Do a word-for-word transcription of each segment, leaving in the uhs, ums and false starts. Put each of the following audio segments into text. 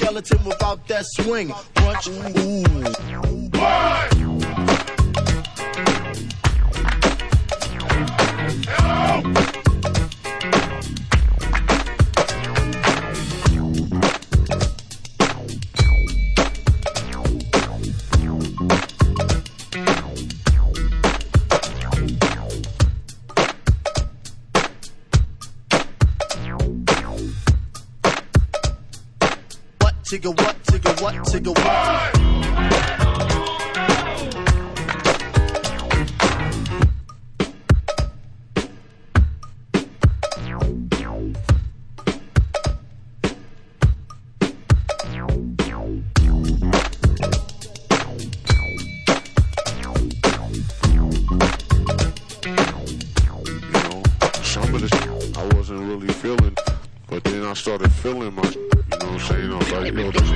skeleton without that swing. Punch, ooh. What? Tigger what, tigger what, tigger what? Some of this I wasn't really feeling, but then I started feeling my, you know what I'm saying? I was like, yo, this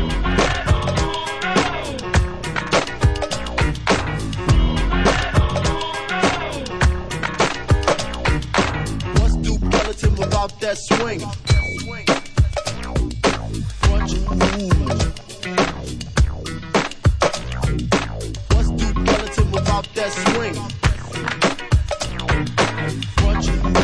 What's Duke Skeleton without that swing? Punch, ooh.